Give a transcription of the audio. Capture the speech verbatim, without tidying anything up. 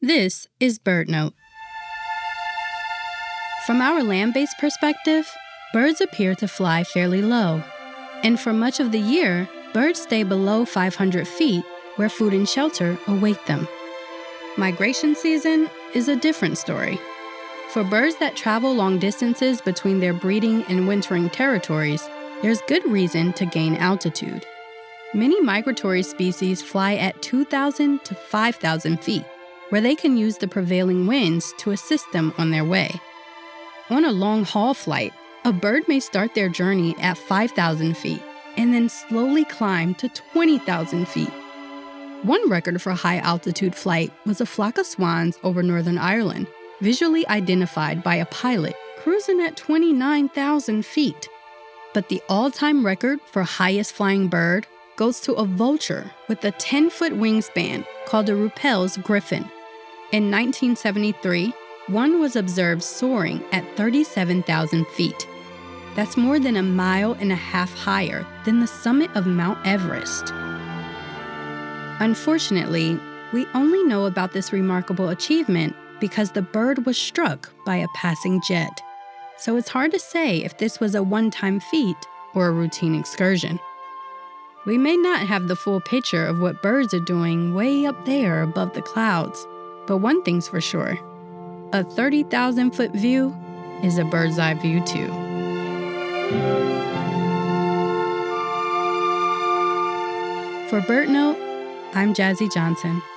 This is BirdNote. From our land-based perspective, birds appear to fly fairly low. And for much of the year, birds stay below five hundred feet, where food and shelter await them. Migration season is a different story. For birds that travel long distances between their breeding and wintering territories, there's good reason to gain altitude. Many migratory species fly at two thousand to five thousand feet, where they can use the prevailing winds to assist them on their way. On a long-haul flight, a bird may start their journey at five thousand feet and then slowly climb to twenty thousand feet. One record for high-altitude flight was a flock of swans over Northern Ireland, visually identified by a pilot cruising at twenty-nine thousand feet. But the all-time record for highest flying bird goes to a vulture with a ten-foot wingspan called a Ruppel's griffon. In nineteen seventy-three, one was observed soaring at thirty-seven thousand feet. That's more than a mile and a half higher than the summit of Mount Everest. Unfortunately, we only know about this remarkable achievement because the bird was struck by a passing jet. So it's hard to say if this was a one-time feat or a routine excursion. We may not have the full picture of what birds are doing way up there above the clouds, but one thing's for sure. A thirty thousand foot view is a bird's eye view too. For BirdNote, I'm Jazzy Johnson.